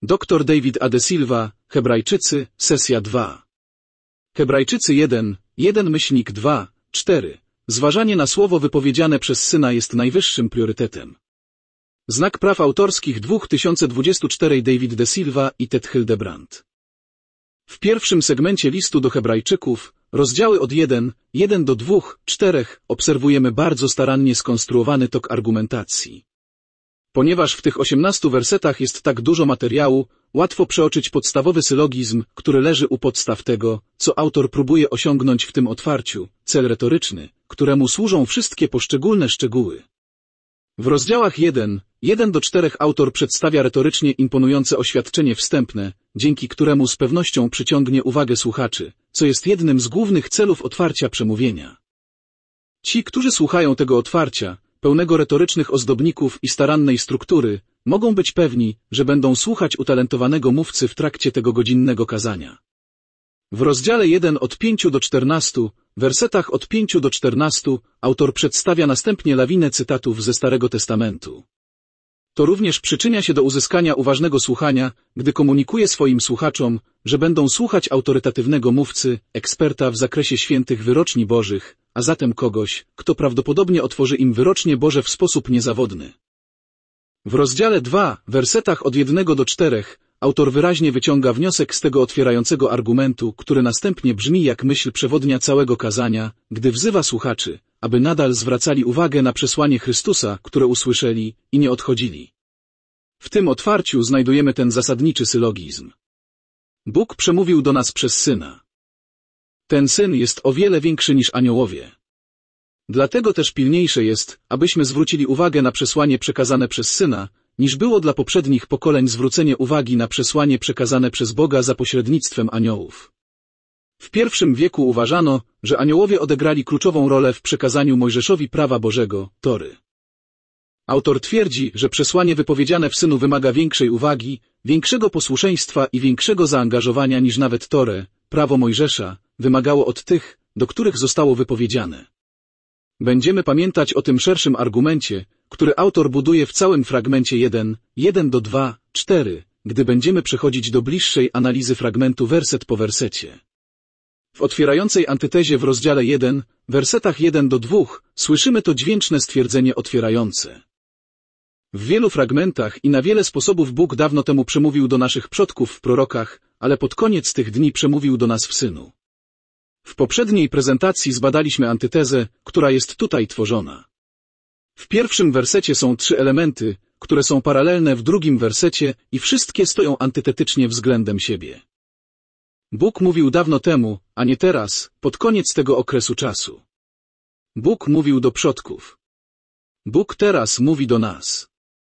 Dr David A. De Silva, Hebrajczycy, sesja 2. Hebrajczycy 1, 1-2, 4. Zważanie na słowo wypowiedziane przez Syna jest najwyższym priorytetem. Znak praw autorskich 2024 David De Silva i Ted Hildebrand. W pierwszym segmencie listu do Hebrajczyków, rozdziały od 1 do 2, 4, obserwujemy bardzo starannie skonstruowany tok argumentacji. Ponieważ w tych 18 wersetach jest tak dużo materiału, łatwo przeoczyć podstawowy sylogizm, który leży u podstaw tego, co autor próbuje osiągnąć w tym otwarciu, cel retoryczny, któremu służą wszystkie poszczególne szczegóły. W rozdziałach 1 do 4 autor przedstawia retorycznie imponujące oświadczenie wstępne, dzięki któremu z pewnością przyciągnie uwagę słuchaczy, co jest jednym z głównych celów otwarcia przemówienia. Ci, którzy słuchają tego otwarcia, pełnego retorycznych ozdobników i starannej struktury, mogą być pewni, że będą słuchać utalentowanego mówcy w trakcie tego godzinnego kazania. W rozdziale 1 od 5 do 14, wersetach od 5 do 14, autor przedstawia następnie lawinę cytatów ze Starego Testamentu. To również przyczynia się do uzyskania uważnego słuchania, gdy komunikuje swoim słuchaczom, że będą słuchać autorytatywnego mówcy, eksperta w zakresie świętych wyroczni bożych, a zatem kogoś, kto prawdopodobnie otworzy im wyrocznie Boże w sposób niezawodny. W rozdziale 2, wersetach od 1 do 4, autor wyraźnie wyciąga wniosek z tego otwierającego argumentu, który następnie brzmi jak myśl przewodnia całego kazania, gdy wzywa słuchaczy, aby nadal zwracali uwagę na przesłanie Chrystusa, które usłyszeli, i nie odchodzili. W tym otwarciu znajdujemy ten zasadniczy sylogizm. Bóg przemówił do nas przez Syna. Ten Syn jest o wiele większy niż aniołowie. Dlatego też pilniejsze jest, abyśmy zwrócili uwagę na przesłanie przekazane przez Syna, niż było dla poprzednich pokoleń zwrócenie uwagi na przesłanie przekazane przez Boga za pośrednictwem aniołów. W I wieku uważano, że aniołowie odegrali kluczową rolę w przekazaniu Mojżeszowi prawa Bożego, Tory. Autor twierdzi, że przesłanie wypowiedziane w Synu wymaga większej uwagi, większego posłuszeństwa i większego zaangażowania niż nawet Torę, prawo Mojżesza, wymagało od tych, do których zostało wypowiedziane. Będziemy pamiętać o tym szerszym argumencie, który autor buduje w całym fragmencie 1 do 2, 4, gdy będziemy przechodzić do bliższej analizy fragmentu werset po wersecie. W otwierającej antytezie w rozdziale 1, wersetach 1 do 2, słyszymy to dźwięczne stwierdzenie otwierające. W wielu fragmentach i na wiele sposobów Bóg dawno temu przemówił do naszych przodków w prorokach, ale pod koniec tych dni przemówił do nas w Synu. W poprzedniej prezentacji zbadaliśmy antytezę, która jest tutaj tworzona. W pierwszym wersecie są 3 elementy, które są paralelne w drugim wersecie i wszystkie stoją antytetycznie względem siebie. Bóg mówił dawno temu, a nie teraz, pod koniec tego okresu czasu. Bóg mówił do przodków. Bóg teraz mówi do nas.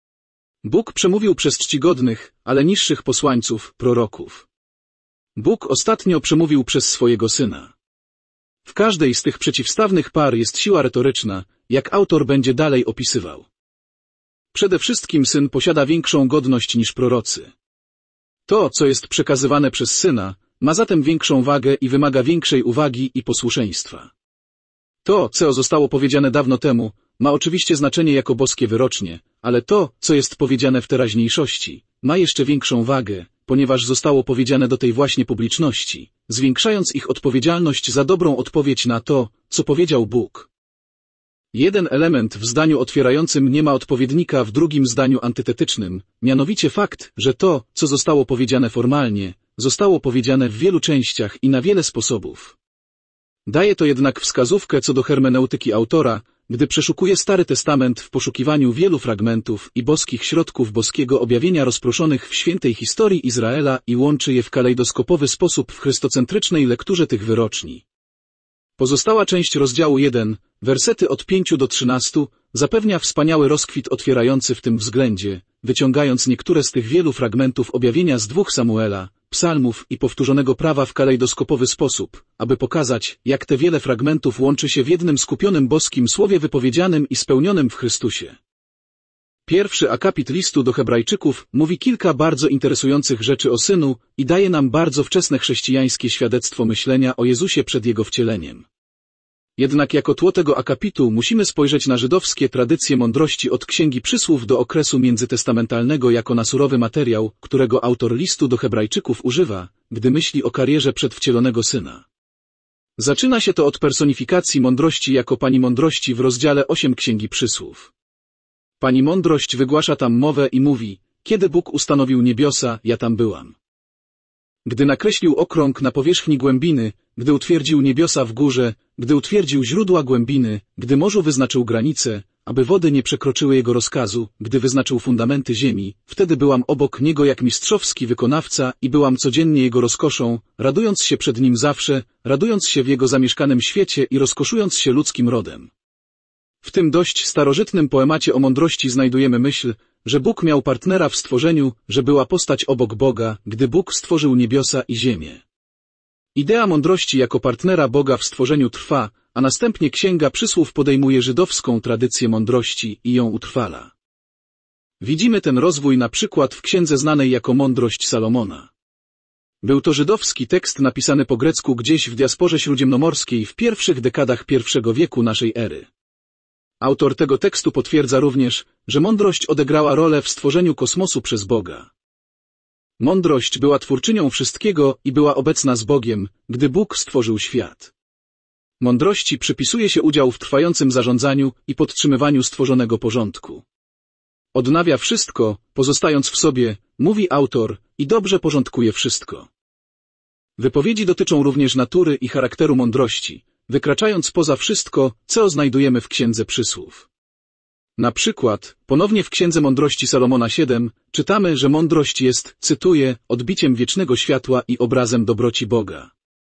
Bóg przemówił przez czcigodnych, ale niższych posłańców, proroków. Bóg ostatnio przemówił przez swojego Syna. W każdej z tych przeciwstawnych par jest siła retoryczna, jak autor będzie dalej opisywał. Przede wszystkim Syn posiada większą godność niż prorocy. To, co jest przekazywane przez Syna, ma zatem większą wagę i wymaga większej uwagi i posłuszeństwa. To, co zostało powiedziane dawno temu, ma oczywiście znaczenie jako boskie wyrocznie, ale to, co jest powiedziane w teraźniejszości, ma jeszcze większą wagę, ponieważ zostało powiedziane do tej właśnie publiczności, zwiększając ich odpowiedzialność za dobrą odpowiedź na to, co powiedział Bóg. Jeden element w zdaniu otwierającym nie ma odpowiednika w drugim zdaniu antytetycznym, mianowicie fakt, że to, co zostało powiedziane formalnie, zostało powiedziane w wielu częściach i na wiele sposobów. Daje to jednak wskazówkę co do hermeneutyki autora, gdy przeszukuje Stary Testament w poszukiwaniu wielu fragmentów i boskich środków boskiego objawienia rozproszonych w świętej historii Izraela i łączy je w kalejdoskopowy sposób w chrystocentrycznej lekturze tych wyroczni. Pozostała część rozdziału 1, wersety od 5 do 13, zapewnia wspaniały rozkwit otwierający w tym względzie, wyciągając niektóre z tych wielu fragmentów objawienia z 2 Samuela, psalmów i powtórzonego prawa w kalejdoskopowy sposób, aby pokazać, jak te wiele fragmentów łączy się w jednym skupionym boskim słowie wypowiedzianym i spełnionym w Chrystusie. Pierwszy akapit listu do Hebrajczyków mówi kilka bardzo interesujących rzeczy o Synu i daje nam bardzo wczesne chrześcijańskie świadectwo myślenia o Jezusie przed Jego wcieleniem. Jednak jako tło tego akapitu musimy spojrzeć na żydowskie tradycje mądrości od Księgi Przysłów do okresu międzytestamentalnego jako na surowy materiał, którego autor listu do Hebrajczyków używa, gdy myśli o karierze przedwcielonego Syna. Zaczyna się to od personifikacji mądrości jako Pani Mądrości w rozdziale 8 Księgi Przysłów. Pani Mądrość wygłasza tam mowę i mówi: kiedy Bóg ustanowił niebiosa, ja tam byłam. Gdy nakreślił okrąg na powierzchni głębiny, gdy utwierdził niebiosa w górze, gdy utwierdził źródła głębiny, gdy morzu wyznaczył granice, aby wody nie przekroczyły jego rozkazu, gdy wyznaczył fundamenty ziemi, wtedy byłam obok niego jak mistrzowski wykonawca i byłam codziennie jego rozkoszą, radując się przed nim zawsze, radując się w jego zamieszkanym świecie i rozkoszując się ludzkim rodem. W tym dość starożytnym poemacie o mądrości znajdujemy myśl, że Bóg miał partnera w stworzeniu, że była postać obok Boga, gdy Bóg stworzył niebiosa i ziemię. Idea mądrości jako partnera Boga w stworzeniu trwa, a następnie Księga Przysłów podejmuje żydowską tradycję mądrości i ją utrwala. Widzimy ten rozwój na przykład w księdze znanej jako Mądrość Salomona. Był to żydowski tekst napisany po grecku gdzieś w diasporze śródziemnomorskiej w pierwszych dekadach I wieku naszej ery. Autor tego tekstu potwierdza również, że mądrość odegrała rolę w stworzeniu kosmosu przez Boga. Mądrość była twórczynią wszystkiego i była obecna z Bogiem, gdy Bóg stworzył świat. Mądrości przypisuje się udział w trwającym zarządzaniu i podtrzymywaniu stworzonego porządku. Odnawia wszystko, pozostając w sobie, mówi autor, i dobrze porządkuje wszystko. Wypowiedzi dotyczą również natury i charakteru mądrości, wykraczając poza wszystko, co znajdujemy w Księdze Przysłów. Na przykład, ponownie w Księdze Mądrości Salomona 7, czytamy, że mądrość jest, cytuję, odbiciem wiecznego światła i obrazem dobroci Boga.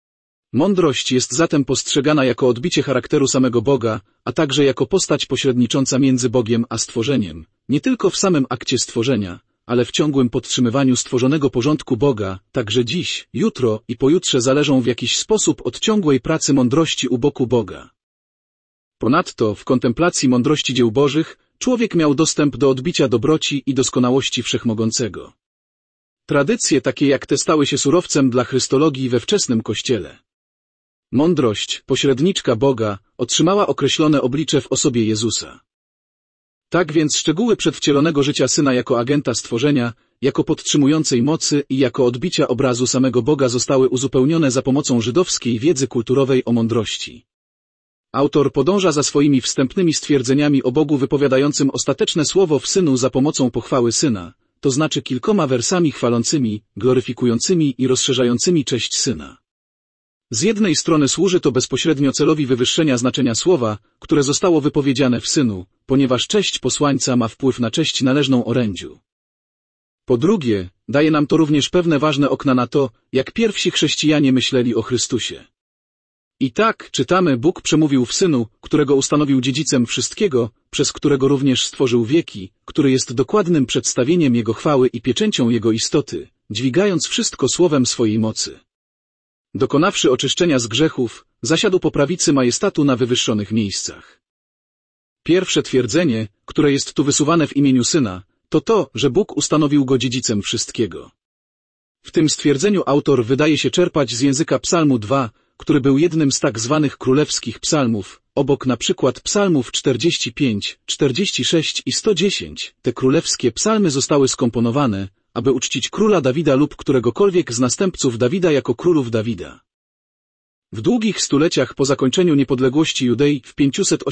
Mądrość jest zatem postrzegana jako odbicie charakteru samego Boga, a także jako postać pośrednicząca między Bogiem a stworzeniem, nie tylko w samym akcie stworzenia, ale w ciągłym podtrzymywaniu stworzonego porządku Boga, także dziś, jutro i pojutrze zależą w jakiś sposób od ciągłej pracy mądrości u boku Boga. Ponadto, w kontemplacji mądrości dzieł Bożych, człowiek miał dostęp do odbicia dobroci i doskonałości Wszechmogącego. Tradycje takie jak te stały się surowcem dla chrystologii we wczesnym Kościele. Mądrość, pośredniczka Boga, otrzymała określone oblicze w osobie Jezusa. Tak więc szczegóły przedwcielonego życia Syna jako agenta stworzenia, jako podtrzymującej mocy i jako odbicia obrazu samego Boga zostały uzupełnione za pomocą żydowskiej wiedzy kulturowej o mądrości. Autor podąża za swoimi wstępnymi stwierdzeniami o Bogu wypowiadającym ostateczne słowo w Synu za pomocą pochwały Syna, to znaczy kilkoma wersami chwalącymi, gloryfikującymi i rozszerzającymi cześć Syna. Z jednej strony służy to bezpośrednio celowi wywyższenia znaczenia słowa, które zostało wypowiedziane w Synu, ponieważ cześć posłańca ma wpływ na cześć należną orędziu. Po drugie, daje nam to również pewne ważne okna na to, jak pierwsi chrześcijanie myśleli o Chrystusie. I tak, czytamy, Bóg przemówił w Synu, którego ustanowił dziedzicem wszystkiego, przez którego również stworzył wieki, który jest dokładnym przedstawieniem Jego chwały i pieczęcią Jego istoty, dźwigając wszystko słowem swojej mocy. Dokonawszy oczyszczenia z grzechów, zasiadł po prawicy majestatu na wywyższonych miejscach. Pierwsze twierdzenie, które jest tu wysuwane w imieniu Syna, to to, że Bóg ustanowił Go dziedzicem wszystkiego. W tym stwierdzeniu autor wydaje się czerpać z języka Psalmu 2, który był jednym z tak zwanych królewskich psalmów, obok na przykład psalmów 45, 46 i 110. Te królewskie psalmy zostały skomponowane, aby uczcić króla Dawida lub któregokolwiek z następców Dawida jako królów Dawida. W długich stuleciach po zakończeniu niepodległości Judei w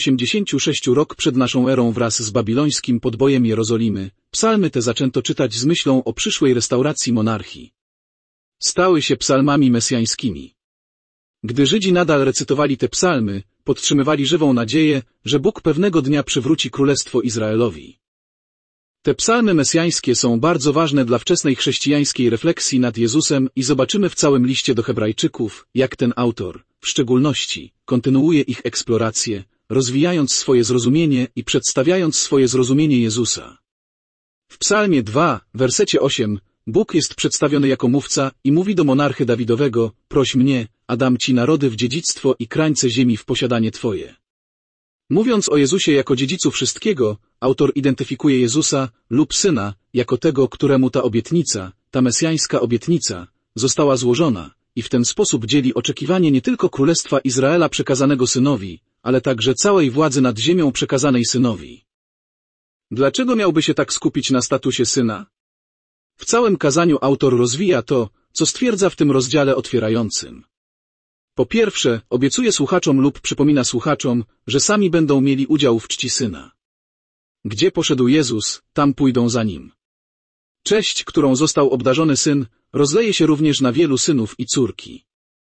586 rok przed naszą erą wraz z babilońskim podbojem Jerozolimy, psalmy te zaczęto czytać z myślą o przyszłej restauracji monarchii. Stały się psalmami mesjańskimi. Gdy Żydzi nadal recytowali te psalmy, podtrzymywali żywą nadzieję, że Bóg pewnego dnia przywróci królestwo Izraelowi. Te psalmy mesjańskie są bardzo ważne dla wczesnej chrześcijańskiej refleksji nad Jezusem i zobaczymy w całym liście do Hebrajczyków, jak ten autor, w szczególności, kontynuuje ich eksplorację, rozwijając swoje zrozumienie i przedstawiając swoje zrozumienie Jezusa. W psalmie 2, wersecie 8, Bóg jest przedstawiony jako mówca i mówi do monarchy Dawidowego: proś mnie, a dam ci narody w dziedzictwo i krańce ziemi w posiadanie Twoje. Mówiąc o Jezusie jako dziedzicu wszystkiego, autor identyfikuje Jezusa lub Syna jako tego, któremu ta obietnica, ta mesjańska obietnica, została złożona i w ten sposób dzieli oczekiwanie nie tylko Królestwa Izraela przekazanego Synowi, ale także całej władzy nad ziemią przekazanej Synowi. Dlaczego miałby się tak skupić na statusie Syna? W całym kazaniu autor rozwija to, co stwierdza w tym rozdziale otwierającym. Po pierwsze, obiecuje słuchaczom lub przypomina słuchaczom, że sami będą mieli udział w czci Syna. Gdzie poszedł Jezus, tam pójdą za Nim. Cześć, którą został obdarzony Syn, rozleje się również na wielu synów i córki.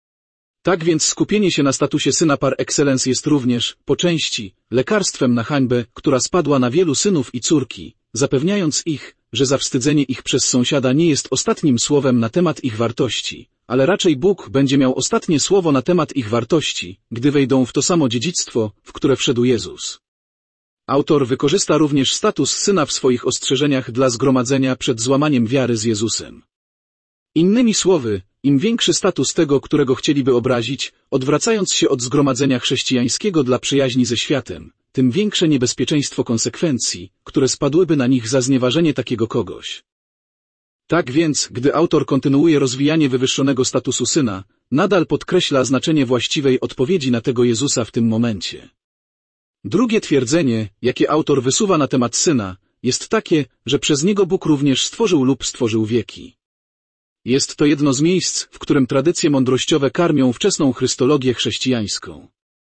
Tak więc skupienie się na statusie Syna par excellence jest również, po części, lekarstwem na hańbę, która spadła na wielu synów i córki, zapewniając ich, że zawstydzenie ich przez sąsiada nie jest ostatnim słowem na temat ich wartości, ale raczej Bóg będzie miał ostatnie słowo na temat ich wartości, gdy wejdą w to samo dziedzictwo, w które wszedł Jezus. Autor wykorzysta również status Syna w swoich ostrzeżeniach dla zgromadzenia przed złamaniem wiary z Jezusem. Innymi słowy, im większy status tego, którego chcieliby obrazić, odwracając się od zgromadzenia chrześcijańskiego dla przyjaźni ze światem, tym większe niebezpieczeństwo konsekwencji, które spadłyby na nich za znieważenie takiego kogoś. Tak więc, gdy autor kontynuuje rozwijanie wywyższonego statusu Syna, nadal podkreśla znaczenie właściwej odpowiedzi na tego Jezusa w tym momencie. Drugie twierdzenie, jakie autor wysuwa na temat Syna, jest takie, że przez Niego Bóg również stworzył lub stworzył wieki. Jest to jedno z miejsc, w którym tradycje mądrościowe karmią wczesną chrystologię chrześcijańską.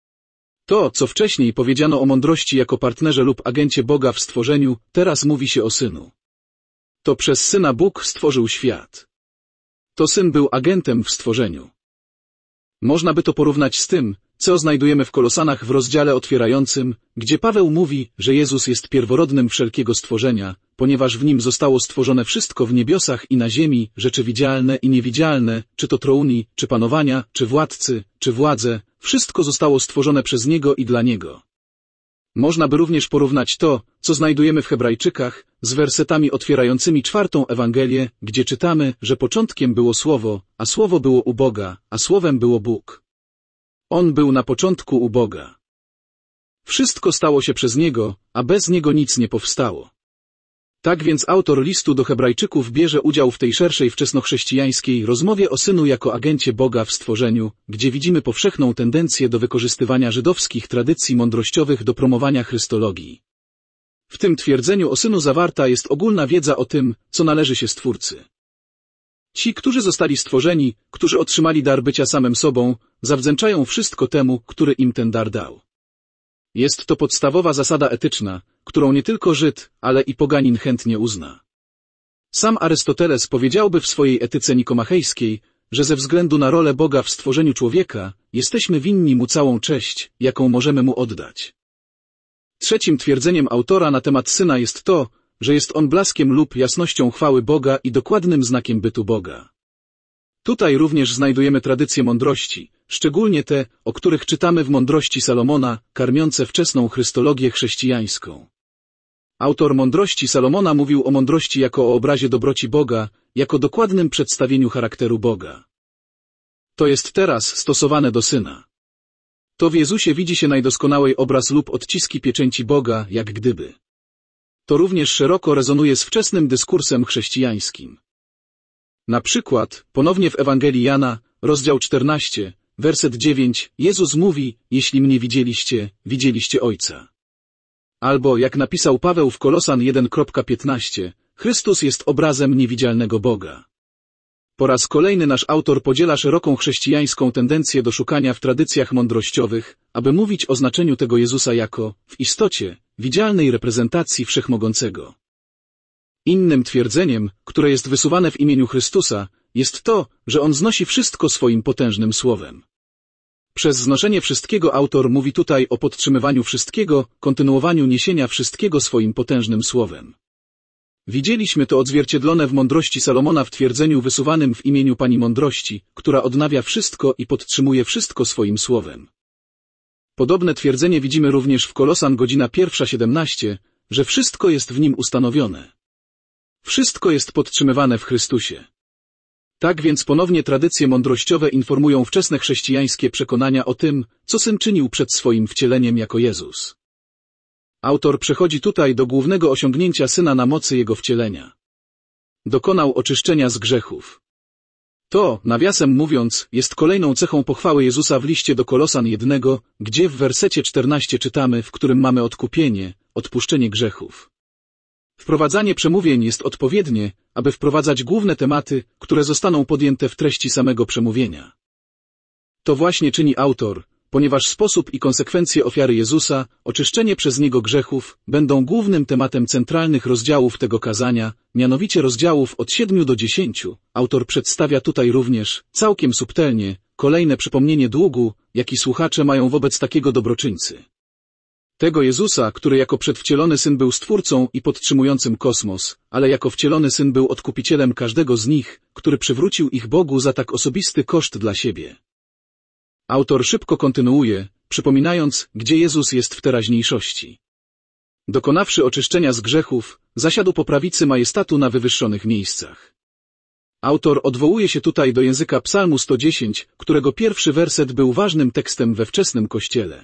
To, co wcześniej powiedziano o mądrości jako partnerze lub agencie Boga w stworzeniu, teraz mówi się o Synu. To przez Syna Bóg stworzył świat. To Syn był agentem w stworzeniu. Można by to porównać z tym, co znajdujemy w Kolosanach w rozdziale otwierającym, gdzie Paweł mówi, że Jezus jest pierworodnym wszelkiego stworzenia, ponieważ w Nim zostało stworzone wszystko w niebiosach i na ziemi, rzeczy widzialne i niewidzialne, czy to troni, czy panowania, czy władcy, czy władze, wszystko zostało stworzone przez Niego i dla Niego. Można by również porównać to, co znajdujemy w Hebrajczykach, z wersetami otwierającymi 4. Ewangelię, gdzie czytamy, że początkiem było Słowo, a Słowo było u Boga, a Słowem było Bóg. On był na początku u Boga. Wszystko stało się przez Niego, a bez Niego nic nie powstało. Tak więc autor listu do Hebrajczyków bierze udział w tej szerszej wczesnochrześcijańskiej rozmowie o Synu jako agencie Boga w stworzeniu, gdzie widzimy powszechną tendencję do wykorzystywania żydowskich tradycji mądrościowych do promowania chrystologii. W tym twierdzeniu o Synu zawarta jest ogólna wiedza o tym, co należy się Stwórcy. Ci, którzy zostali stworzeni, którzy otrzymali dar bycia samym sobą, zawdzięczają wszystko temu, który im ten dar dał. Jest to podstawowa zasada etyczna, którą nie tylko Żyd, ale i poganin chętnie uzna. Sam Arystoteles powiedziałby w swojej etyce nikomachejskiej, że ze względu na rolę Boga w stworzeniu człowieka, jesteśmy winni Mu całą cześć, jaką możemy Mu oddać. Trzecim twierdzeniem autora na temat Syna jest to, że jest On blaskiem lub jasnością chwały Boga i dokładnym znakiem bytu Boga. Tutaj również znajdujemy tradycje mądrości, szczególnie te, o których czytamy w Mądrości Salomona, karmiące wczesną chrystologię chrześcijańską. Autor Mądrości Salomona mówił o mądrości jako o obrazie dobroci Boga, jako dokładnym przedstawieniu charakteru Boga. To jest teraz stosowane do Syna. To w Jezusie widzi się najdoskonałej obraz lub odciski pieczęci Boga, jak gdyby. To również szeroko rezonuje z wczesnym dyskursem chrześcijańskim. Na przykład, ponownie w Ewangelii Jana, rozdział 14, werset 9, Jezus mówi, jeśli mnie widzieliście, widzieliście Ojca. Albo, jak napisał Paweł w Kolosan 1:15, Chrystus jest obrazem niewidzialnego Boga. Po raz kolejny nasz autor podziela szeroką chrześcijańską tendencję do szukania w tradycjach mądrościowych, aby mówić o znaczeniu tego Jezusa jako, w istocie, widzialnej reprezentacji Wszechmogącego. Innym twierdzeniem, które jest wysuwane w imieniu Chrystusa, jest to, że On znosi wszystko swoim potężnym słowem. Przez znoszenie wszystkiego autor mówi tutaj o podtrzymywaniu wszystkiego, kontynuowaniu niesienia wszystkiego swoim potężnym słowem. Widzieliśmy to odzwierciedlone w mądrości Salomona w twierdzeniu wysuwanym w imieniu Pani Mądrości, która odnawia wszystko i podtrzymuje wszystko swoim słowem. Podobne twierdzenie widzimy również w Kolosan 1:17, że wszystko jest w Nim ustanowione. Wszystko jest podtrzymywane w Chrystusie. Tak więc ponownie tradycje mądrościowe informują wczesne chrześcijańskie przekonania o tym, co Syn czynił przed swoim wcieleniem jako Jezus. Autor przechodzi tutaj do głównego osiągnięcia Syna na mocy Jego wcielenia. Dokonał oczyszczenia z grzechów. To, nawiasem mówiąc, jest kolejną cechą pochwały Jezusa w liście do Kolosan 1, gdzie w wersecie 14 czytamy, w którym mamy odkupienie, odpuszczenie grzechów. Wprowadzanie przemówień jest odpowiednie, aby wprowadzać główne tematy, które zostaną podjęte w treści samego przemówienia. To właśnie czyni autor, ponieważ sposób i konsekwencje ofiary Jezusa, oczyszczenie przez Niego grzechów, będą głównym tematem centralnych rozdziałów tego kazania, mianowicie rozdziałów od 7 do 10. Autor przedstawia tutaj również, całkiem subtelnie, kolejne przypomnienie długu, jaki słuchacze mają wobec takiego dobroczyńcy. Tego Jezusa, który jako przedwcielony Syn był Stwórcą i podtrzymującym kosmos, ale jako wcielony Syn był odkupicielem każdego z nich, który przywrócił ich Bogu za tak osobisty koszt dla siebie. Autor szybko kontynuuje, przypominając, gdzie Jezus jest w teraźniejszości. Dokonawszy oczyszczenia z grzechów, zasiadł po prawicy majestatu na wywyższonych miejscach. Autor odwołuje się tutaj do języka Psalmu 110, którego pierwszy werset był ważnym tekstem we wczesnym Kościele.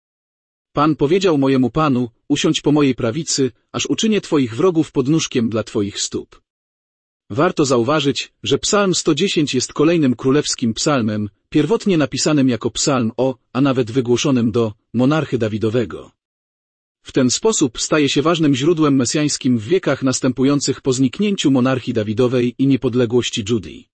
Pan powiedział mojemu Panu, usiądź po mojej prawicy, aż uczynię Twoich wrogów podnóżkiem dla Twoich stóp. Warto zauważyć, że Psalm 110 jest kolejnym królewskim psalmem, pierwotnie napisanym jako psalm a nawet wygłoszonym do monarchy Dawidowego. W ten sposób staje się ważnym źródłem mesjańskim w wiekach następujących po zniknięciu monarchii Dawidowej i niepodległości Judei.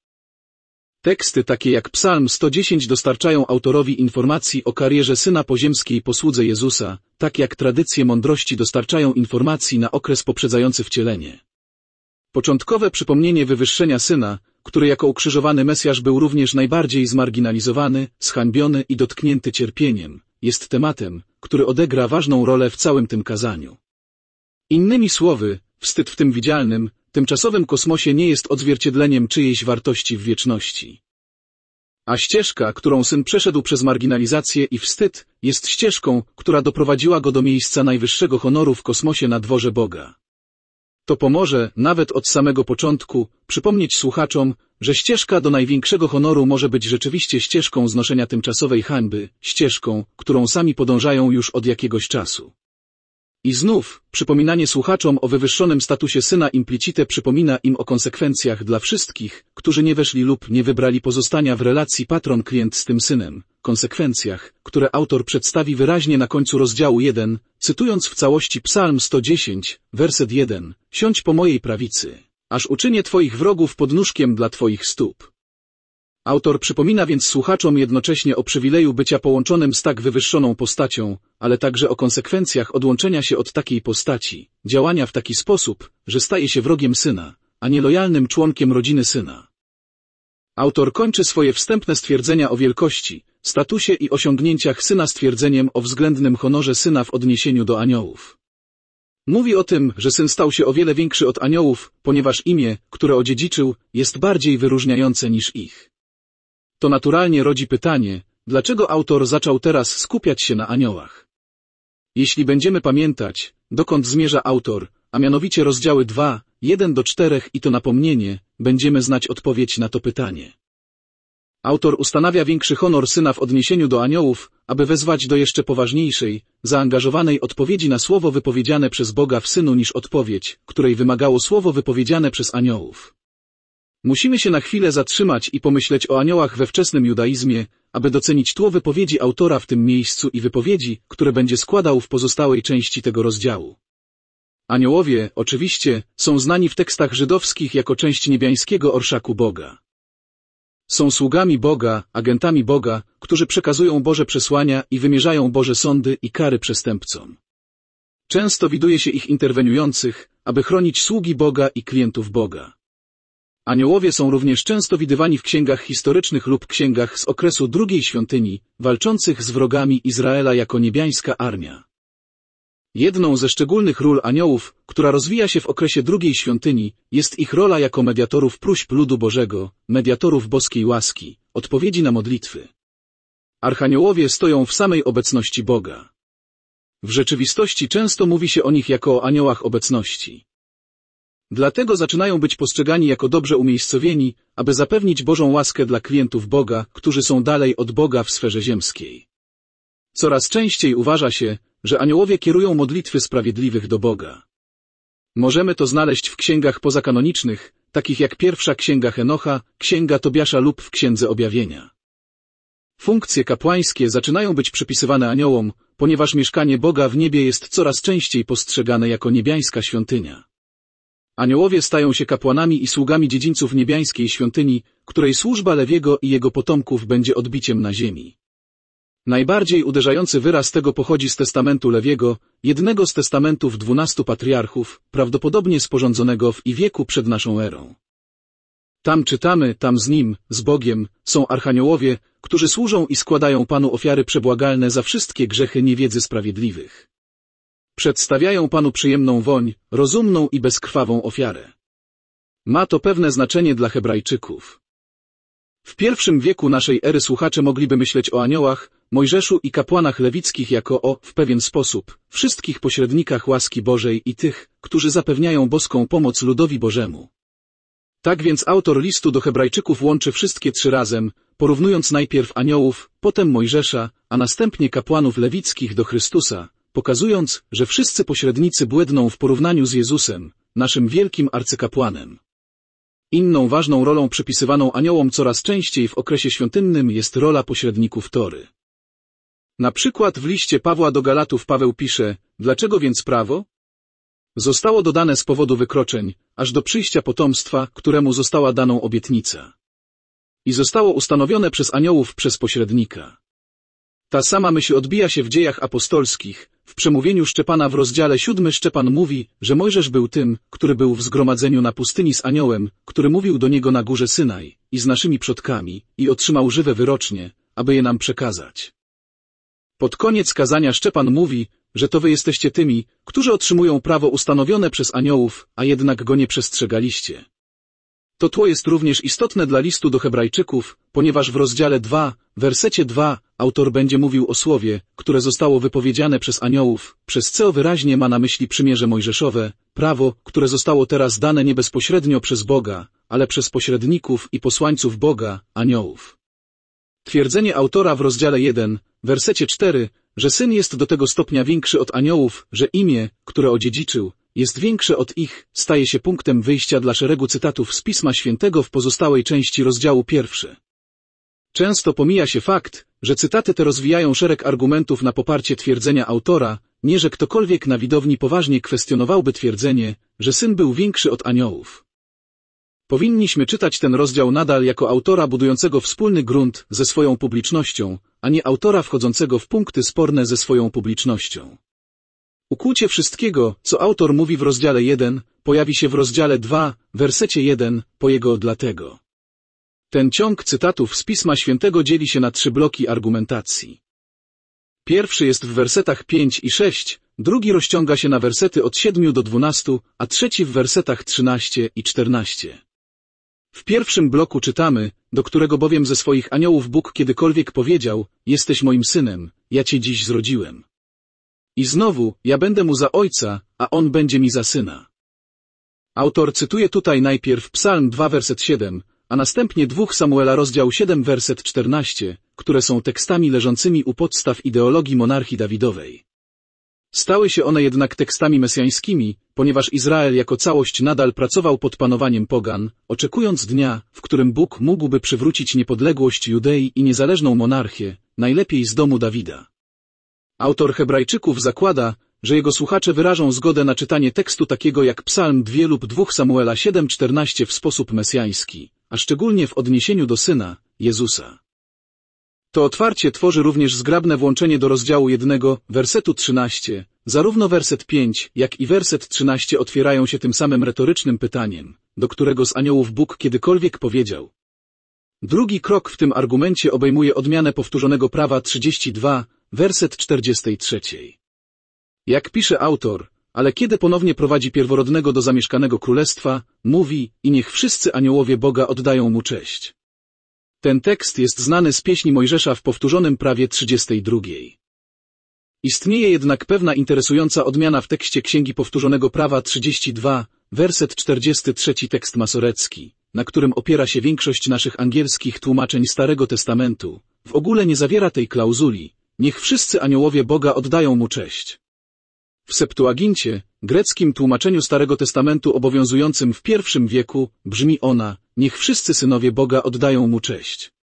Teksty takie jak Psalm 110 dostarczają autorowi informacji o karierze Syna po ziemskiej posłudze Jezusa, tak jak tradycje mądrości dostarczają informacji na okres poprzedzający wcielenie. Początkowe przypomnienie wywyższenia Syna, który jako ukrzyżowany Mesjasz był również najbardziej zmarginalizowany, zhańbiony i dotknięty cierpieniem, jest tematem, który odegra ważną rolę w całym tym kazaniu. Innymi słowy, wstyd w tym widzialnym, tymczasowym kosmosie nie jest odzwierciedleniem czyjejś wartości w wieczności. A ścieżka, którą Syn przeszedł przez marginalizację i wstyd, jest ścieżką, która doprowadziła go do miejsca najwyższego honoru w kosmosie na dworze Boga. To pomoże, nawet od samego początku, przypomnieć słuchaczom, że ścieżka do największego honoru może być rzeczywiście ścieżką znoszenia tymczasowej hańby, ścieżką, którą sami podążają już od jakiegoś czasu. I znów, przypominanie słuchaczom o wywyższonym statusie Syna implicite przypomina im o konsekwencjach dla wszystkich, którzy nie weszli lub nie wybrali pozostania w relacji patron-klient z tym Synem, konsekwencjach, które autor przedstawi wyraźnie na końcu rozdziału 1, cytując w całości Psalm 110, werset 1, siądź po mojej prawicy, aż uczynię Twoich wrogów podnóżkiem dla Twoich stóp. Autor przypomina więc słuchaczom jednocześnie o przywileju bycia połączonym z tak wywyższoną postacią, ale także o konsekwencjach odłączenia się od takiej postaci, działania w taki sposób, że staje się wrogiem Syna, a nie lojalnym członkiem rodziny Syna. Autor kończy swoje wstępne stwierdzenia o wielkości, statusie i osiągnięciach Syna stwierdzeniem o względnym honorze Syna w odniesieniu do aniołów. Mówi o tym, że Syn stał się o wiele większy od aniołów, ponieważ imię, które odziedziczył, jest bardziej wyróżniające niż ich. To naturalnie rodzi pytanie, dlaczego autor zaczął teraz skupiać się na aniołach. Jeśli będziemy pamiętać, dokąd zmierza autor, a mianowicie rozdziały 2, 1-4 i to napomnienie, będziemy znać odpowiedź na to pytanie. Autor ustanawia większy honor Syna w odniesieniu do aniołów, aby wezwać do jeszcze poważniejszej, zaangażowanej odpowiedzi na słowo wypowiedziane przez Boga w Synu niż odpowiedź, której wymagało słowo wypowiedziane przez aniołów. Musimy się na chwilę zatrzymać i pomyśleć o aniołach we wczesnym judaizmie, aby docenić tło wypowiedzi autora w tym miejscu i wypowiedzi, które będzie składał w pozostałej części tego rozdziału. Aniołowie, oczywiście, są znani w tekstach żydowskich jako część niebiańskiego orszaku Boga. Są sługami Boga, agentami Boga, którzy przekazują Boże przesłania i wymierzają Boże sądy i kary przestępcom. Często widuje się ich interweniujących, aby chronić sługi Boga i klientów Boga. Aniołowie są również często widywani w księgach historycznych lub księgach z okresu II świątyni, walczących z wrogami Izraela jako niebiańska armia. Jedną ze szczególnych ról aniołów, która rozwija się w okresie II świątyni, jest ich rola jako mediatorów próśb ludu Bożego, mediatorów boskiej łaski, odpowiedzi na modlitwy. Archaniołowie stoją w samej obecności Boga. W rzeczywistości często mówi się o nich jako o aniołach obecności. Dlatego zaczynają być postrzegani jako dobrze umiejscowieni, aby zapewnić Bożą łaskę dla klientów Boga, którzy są dalej od Boga w sferze ziemskiej. Coraz częściej uważa się, że aniołowie kierują modlitwy sprawiedliwych do Boga. Możemy to znaleźć w księgach pozakanonicznych, takich jak pierwsza księga Henocha, księga Tobiasza lub w księdze Objawienia. Funkcje kapłańskie zaczynają być przypisywane aniołom, ponieważ mieszkanie Boga w niebie jest coraz częściej postrzegane jako niebiańska świątynia. Aniołowie stają się kapłanami i sługami dziedzińców niebiańskiej świątyni, której służba Lewiego i jego potomków będzie odbiciem na ziemi. Najbardziej uderzający wyraz tego pochodzi z testamentu Lewiego, jednego z testamentów 12 patriarchów, prawdopodobnie sporządzonego w wieku przed naszą erą. Tam czytamy, tam z Nim, z Bogiem, są archaniołowie, którzy służą i składają Panu ofiary przebłagalne za wszystkie grzechy niewiedzy sprawiedliwych. Przedstawiają Panu przyjemną woń, rozumną i bezkrwawą ofiarę. Ma to pewne znaczenie dla Hebrajczyków. W I wieku naszej ery słuchacze mogliby myśleć o aniołach, Mojżeszu i kapłanach lewickich jako o, w pewien sposób, wszystkich pośrednikach łaski Bożej i tych, którzy zapewniają boską pomoc ludowi Bożemu. Tak więc autor listu do Hebrajczyków łączy wszystkie trzy razem, porównując najpierw aniołów, potem Mojżesza, a następnie kapłanów lewickich do Chrystusa, pokazując, że wszyscy pośrednicy błędną w porównaniu z Jezusem, naszym wielkim arcykapłanem. Inną ważną rolą przypisywaną aniołom coraz częściej w okresie świątynnym jest rola pośredników Tory. Na przykład w liście Pawła do Galatów Paweł pisze, dlaczego więc prawo? Zostało dodane z powodu wykroczeń, aż do przyjścia potomstwa, któremu została daną obietnica. I zostało ustanowione przez aniołów przez pośrednika. Ta sama myśl odbija się w Dziejach Apostolskich. W przemówieniu Szczepana w rozdziale 7 Szczepan mówi, że Mojżesz był tym, który był w zgromadzeniu na pustyni z aniołem, który mówił do niego na górze Synaj i z naszymi przodkami i otrzymał żywe wyrocznie, aby je nam przekazać. Pod koniec kazania Szczepan mówi, że to wy jesteście tymi, którzy otrzymują prawo ustanowione przez aniołów, a jednak go nie przestrzegaliście. To tło jest również istotne dla listu do Hebrajczyków, ponieważ w rozdziale 2, wersecie 2, autor będzie mówił o słowie, które zostało wypowiedziane przez aniołów, przez co wyraźnie ma na myśli przymierze mojżeszowe, prawo, które zostało teraz dane nie bezpośrednio przez Boga, ale przez pośredników i posłańców Boga, aniołów. Twierdzenie autora w rozdziale 1, wersecie 4, że Syn jest do tego stopnia większy od aniołów, że imię, które odziedziczył, jest większe od ich, staje się punktem wyjścia dla szeregu cytatów z Pisma Świętego w pozostałej części rozdziału 1. Często pomija się fakt, że cytaty te rozwijają szereg argumentów na poparcie twierdzenia autora, nie że ktokolwiek na widowni poważnie kwestionowałby twierdzenie, że Syn był większy od aniołów. Powinniśmy czytać ten rozdział nadal jako autora budującego wspólny grunt ze swoją publicznością, a nie autora wchodzącego w punkty sporne ze swoją publicznością. Ukłucie wszystkiego, co autor mówi w rozdziale 1, pojawi się w rozdziale 2, wersecie 1, po jego dlatego. Ten ciąg cytatów z Pisma Świętego dzieli się na 3 bloki argumentacji. Pierwszy jest w wersetach 5 i 6, drugi rozciąga się na wersety od 7 do 12, a trzeci w wersetach 13 i 14. W pierwszym bloku czytamy, do którego bowiem ze swoich aniołów Bóg kiedykolwiek powiedział, jesteś moim synem, ja cię dziś zrodziłem. I znowu, ja będę mu za ojca, a on będzie mi za syna. Autor cytuje tutaj najpierw Psalm 2 werset 7, a następnie 2 Samuela rozdział 7 werset 14, które są tekstami leżącymi u podstaw ideologii monarchii Dawidowej. Stały się one jednak tekstami mesjańskimi, ponieważ Izrael jako całość nadal pracował pod panowaniem pogan, oczekując dnia, w którym Bóg mógłby przywrócić niepodległość Judei i niezależną monarchię, najlepiej z domu Dawida. Autor Hebrajczyków zakłada, że jego słuchacze wyrażą zgodę na czytanie tekstu takiego jak Psalm 2 lub 2 Samuela 7:14 w sposób mesjański, a szczególnie w odniesieniu do Syna, Jezusa. To otwarcie tworzy również zgrabne włączenie do rozdziału 1, wersetu 13. Zarówno werset 5, jak i werset 13 otwierają się tym samym retorycznym pytaniem, do którego z aniołów Bóg kiedykolwiek powiedział. Drugi krok w tym argumencie obejmuje odmianę powtórzonego prawa 32, werset 43. Jak pisze autor, ale kiedy ponownie prowadzi pierworodnego do zamieszkanego królestwa, mówi, i niech wszyscy aniołowie Boga oddają mu cześć. Ten tekst jest znany z pieśni Mojżesza w powtórzonym prawie 32. Istnieje jednak pewna interesująca odmiana w tekście Księgi Powtórzonego Prawa 32, werset 43 tekst masorecki, na którym opiera się większość naszych angielskich tłumaczeń Starego Testamentu, w ogóle nie zawiera tej klauzuli, niech wszyscy aniołowie Boga oddają mu cześć. W Septuagincie, greckim tłumaczeniu Starego Testamentu obowiązującym w I wieku, brzmi ona: niech wszyscy synowie Boga oddają Mu cześć.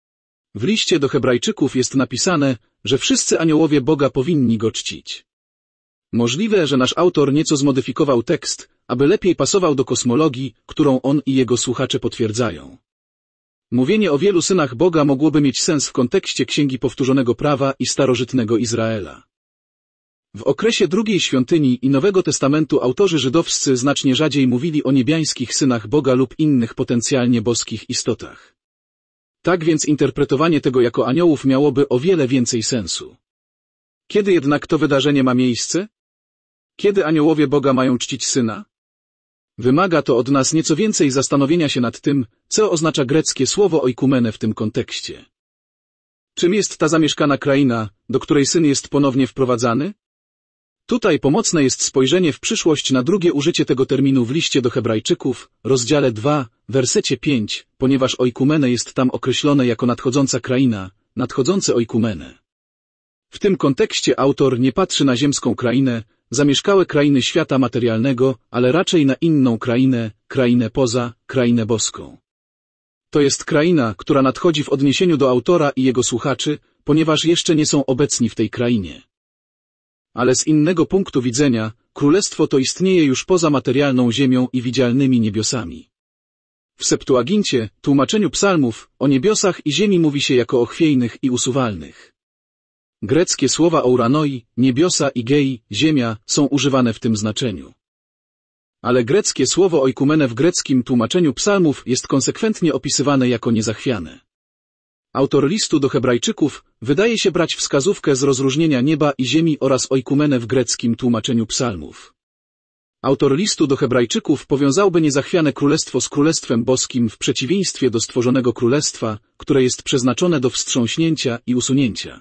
W liście do Hebrajczyków jest napisane, że wszyscy aniołowie Boga powinni Go czcić. Możliwe, że nasz autor nieco zmodyfikował tekst, aby lepiej pasował do kosmologii, którą on i jego słuchacze potwierdzają. Mówienie o wielu synach Boga mogłoby mieć sens w kontekście Księgi Powtórzonego Prawa i starożytnego Izraela. W okresie II świątyni i Nowego Testamentu autorzy żydowscy znacznie rzadziej mówili o niebiańskich synach Boga lub innych potencjalnie boskich istotach. Tak więc interpretowanie tego jako aniołów miałoby o wiele więcej sensu. Kiedy jednak to wydarzenie ma miejsce? Kiedy aniołowie Boga mają czcić Syna? Wymaga to od nas nieco więcej zastanowienia się nad tym, co oznacza greckie słowo oikumene w tym kontekście. Czym jest ta zamieszkana kraina, do której Syn jest ponownie wprowadzany? Tutaj pomocne jest spojrzenie w przyszłość na drugie użycie tego terminu w liście do Hebrajczyków, rozdziale 2, wersecie 5, ponieważ oikumene jest tam określone jako nadchodząca kraina, nadchodzące oikumene. W tym kontekście autor nie patrzy na ziemską krainę, zamieszkałe krainy świata materialnego, ale raczej na inną krainę, krainę poza, krainę boską. To jest kraina, która nadchodzi w odniesieniu do autora i jego słuchaczy, ponieważ jeszcze nie są obecni w tej krainie. Ale z innego punktu widzenia, królestwo to istnieje już poza materialną ziemią i widzialnymi niebiosami. W Septuagincie, tłumaczeniu psalmów, o niebiosach i ziemi mówi się jako o chwiejnych i usuwalnych. Greckie słowa ouranoi, niebiosa i gei, ziemia, są używane w tym znaczeniu. Ale greckie słowo oikumene w greckim tłumaczeniu psalmów jest konsekwentnie opisywane jako niezachwiane. Autor listu do Hebrajczyków wydaje się brać wskazówkę z rozróżnienia nieba i ziemi oraz oikumene w greckim tłumaczeniu psalmów. Autor listu do Hebrajczyków powiązałby niezachwiane królestwo z królestwem boskim w przeciwieństwie do stworzonego królestwa, które jest przeznaczone do wstrząśnięcia i usunięcia.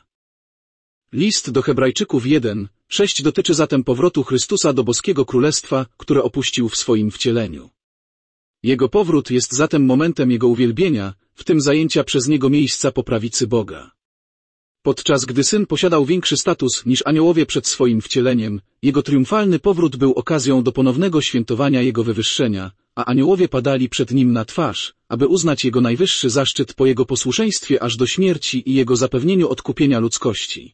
List do Hebrajczyków 1:6 dotyczy zatem powrotu Chrystusa do boskiego królestwa, które opuścił w swoim wcieleniu. Jego powrót jest zatem momentem Jego uwielbienia, w tym zajęcia przez Niego miejsca po prawicy Boga. Podczas gdy Syn posiadał większy status niż aniołowie przed swoim wcieleniem, Jego triumfalny powrót był okazją do ponownego świętowania Jego wywyższenia, a aniołowie padali przed Nim na twarz, aby uznać Jego najwyższy zaszczyt po Jego posłuszeństwie aż do śmierci i Jego zapewnieniu odkupienia ludzkości.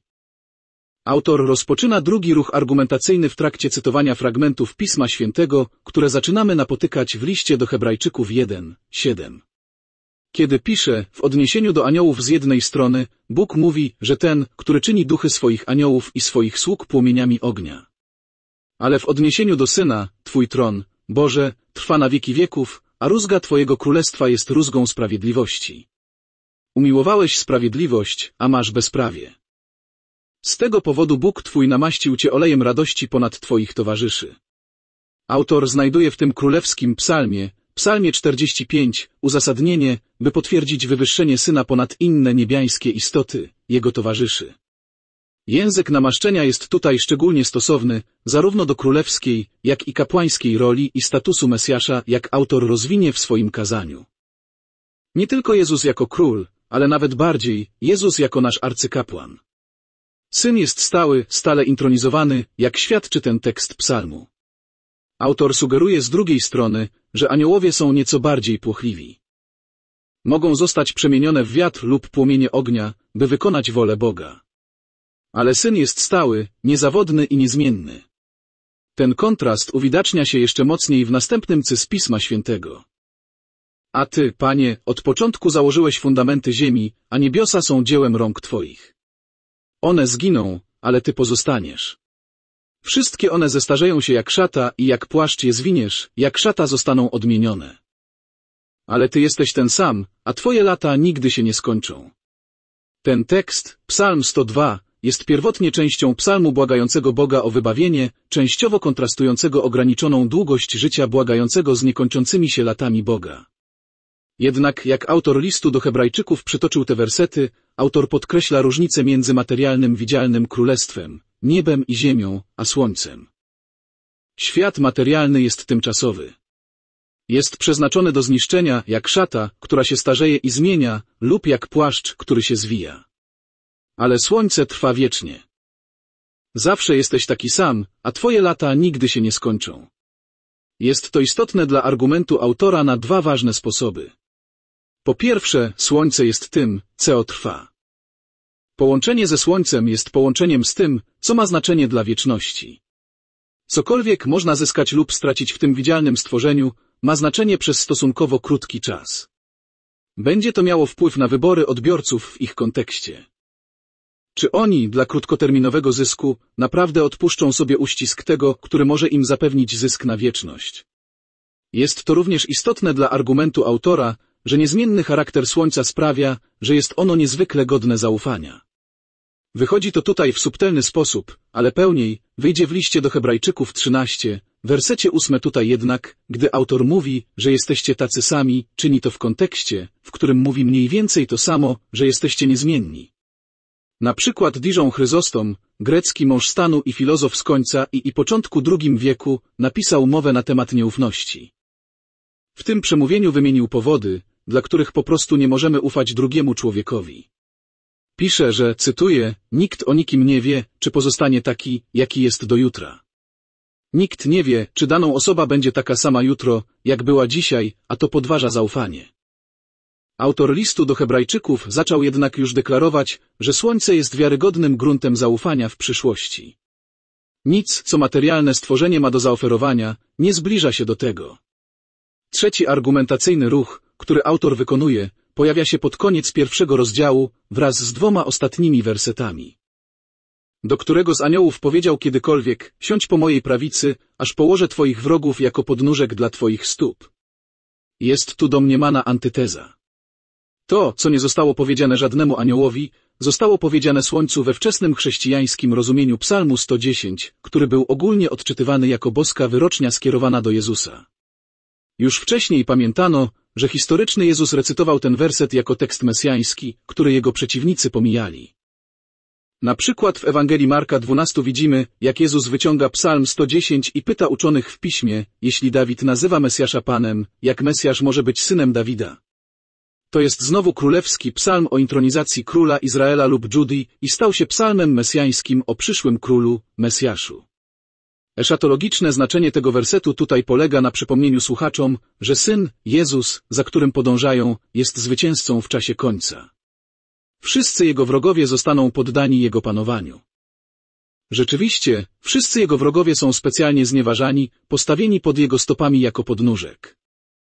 Autor rozpoczyna drugi ruch argumentacyjny w trakcie cytowania fragmentów Pisma Świętego, które zaczynamy napotykać w liście do Hebrajczyków 1:7. Kiedy pisze, w odniesieniu do aniołów z jednej strony, Bóg mówi, że ten, który czyni duchy swoich aniołów i swoich sług płomieniami ognia. Ale w odniesieniu do Syna, Twój tron, Boże, trwa na wieki wieków, a rózga Twojego królestwa jest rózgą sprawiedliwości. Umiłowałeś sprawiedliwość, a masz bezprawie. Z tego powodu Bóg Twój namaścił Cię olejem radości ponad Twoich towarzyszy. Autor znajduje w tym królewskim psalmie, Psalmie 45, uzasadnienie, by potwierdzić wywyższenie Syna ponad inne niebiańskie istoty, Jego towarzyszy. Język namaszczenia jest tutaj szczególnie stosowny, zarówno do królewskiej, jak i kapłańskiej roli i statusu Mesjasza, jak autor rozwinie w swoim kazaniu. Nie tylko Jezus jako król, ale nawet bardziej, Jezus jako nasz arcykapłan. Syn jest stały, stale intronizowany, jak świadczy ten tekst psalmu. Autor sugeruje z drugiej strony, że aniołowie są nieco bardziej płochliwi. Mogą zostać przemienione w wiatr lub płomienie ognia, by wykonać wolę Boga. Ale Syn jest stały, niezawodny i niezmienny. Ten kontrast uwidacznia się jeszcze mocniej w następnym z Pisma Świętego. A Ty, Panie, od początku założyłeś fundamenty ziemi, a niebiosa są dziełem rąk Twoich. One zginą, ale Ty pozostaniesz. Wszystkie one zestarzeją się jak szata i jak płaszcz je zwiniesz, jak szata zostaną odmienione. Ale Ty jesteś ten sam, a Twoje lata nigdy się nie skończą. Ten tekst, Psalm 102, jest pierwotnie częścią psalmu błagającego Boga o wybawienie, częściowo kontrastującego ograniczoną długość życia błagającego z niekończącymi się latami Boga. Jednak jak autor listu do Hebrajczyków przytoczył te wersety, autor podkreśla różnicę między materialnym widzialnym królestwem, niebem i ziemią, a słońcem. Świat materialny jest tymczasowy. Jest przeznaczony do zniszczenia, jak szata, która się starzeje i zmienia, lub jak płaszcz, który się zwija. Ale słońce trwa wiecznie. Zawsze jesteś taki sam, a twoje lata nigdy się nie skończą. Jest to istotne dla argumentu autora na dwa ważne sposoby. Po pierwsze, słońce jest tym, co trwa. Połączenie ze słońcem jest połączeniem z tym, co ma znaczenie dla wieczności. Cokolwiek można zyskać lub stracić w tym widzialnym stworzeniu, ma znaczenie przez stosunkowo krótki czas. Będzie to miało wpływ na wybory odbiorców w ich kontekście. Czy oni, dla krótkoterminowego zysku, naprawdę odpuszczą sobie uścisk tego, który może im zapewnić zysk na wieczność? Jest to również istotne dla argumentu autora, że niezmienny charakter Słońca sprawia, że jest ono niezwykle godne zaufania. Wychodzi to tutaj w subtelny sposób, ale pełniej wyjdzie w liście do Hebrajczyków 13, wersecie 8 tutaj jednak, gdy autor mówi, że jesteście tacy sami, czyni to w kontekście, w którym mówi mniej więcej to samo, że jesteście niezmienni. Na przykład Dijon Chryzostom, grecki mąż stanu i filozof z końca i początku II wieku, napisał mowę na temat nieufności. W tym przemówieniu wymienił powody, dla których po prostu nie możemy ufać drugiemu człowiekowi. Pisze, że, cytuję, nikt o nikim nie wie, czy pozostanie taki, jaki jest do jutra. Nikt nie wie, czy daną osoba będzie taka sama jutro, jak była dzisiaj, a to podważa zaufanie. Autor listu do Hebrajczyków zaczął jednak już deklarować, że Słońce jest wiarygodnym gruntem zaufania w przyszłości. Nic, co materialne stworzenie ma do zaoferowania, nie zbliża się do tego. Trzeci argumentacyjny ruch, który autor wykonuje, pojawia się pod koniec pierwszego rozdziału, wraz z dwoma ostatnimi wersetami. Do którego z aniołów powiedział kiedykolwiek, siądź po mojej prawicy, aż położę twoich wrogów jako podnóżek dla twoich stóp. Jest tu domniemana antyteza. To, co nie zostało powiedziane żadnemu aniołowi, zostało powiedziane Słońcu we wczesnym chrześcijańskim rozumieniu Psalmu 110, który był ogólnie odczytywany jako boska wyrocznia skierowana do Jezusa. Już wcześniej pamiętano, że historyczny Jezus recytował ten werset jako tekst mesjański, który jego przeciwnicy pomijali. Na przykład w Ewangelii Marka 12 widzimy, jak Jezus wyciąga Psalm 110 i pyta uczonych w piśmie, jeśli Dawid nazywa Mesjasza Panem, jak Mesjasz może być synem Dawida. To jest znowu królewski psalm o intronizacji króla Izraela lub Judii i stał się psalmem mesjańskim o przyszłym królu, Mesjaszu. Eszatologiczne znaczenie tego wersetu tutaj polega na przypomnieniu słuchaczom, że Syn, Jezus, za którym podążają, jest zwycięzcą w czasie końca. Wszyscy Jego wrogowie zostaną poddani Jego panowaniu. Rzeczywiście, wszyscy Jego wrogowie są specjalnie znieważani, postawieni pod Jego stopami jako podnóżek.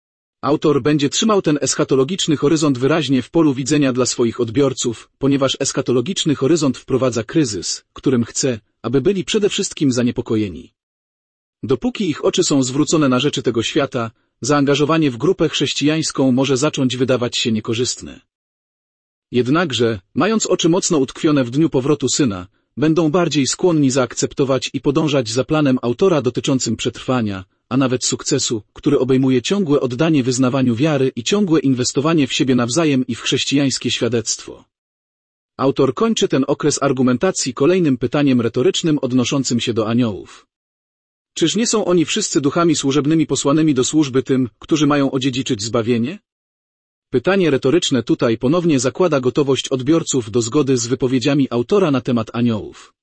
Autor będzie trzymał ten eschatologiczny horyzont wyraźnie w polu widzenia dla swoich odbiorców, ponieważ eschatologiczny horyzont wprowadza kryzys, którym chce, aby byli przede wszystkim zaniepokojeni. Dopóki ich oczy są zwrócone na rzeczy tego świata, zaangażowanie w grupę chrześcijańską może zacząć wydawać się niekorzystne. Jednakże, mając oczy mocno utkwione w dniu powrotu Syna, będą bardziej skłonni zaakceptować i podążać za planem autora dotyczącym przetrwania, a nawet sukcesu, który obejmuje ciągłe oddanie wyznawaniu wiary i ciągłe inwestowanie w siebie nawzajem i w chrześcijańskie świadectwo. Autor kończy ten okres argumentacji kolejnym pytaniem retorycznym odnoszącym się do aniołów. Czyż nie są oni wszyscy duchami służebnymi posłanymi do służby tym, którzy mają odziedziczyć zbawienie? Pytanie retoryczne tutaj ponownie zakłada gotowość odbiorców do zgody z wypowiedziami autora na temat aniołów.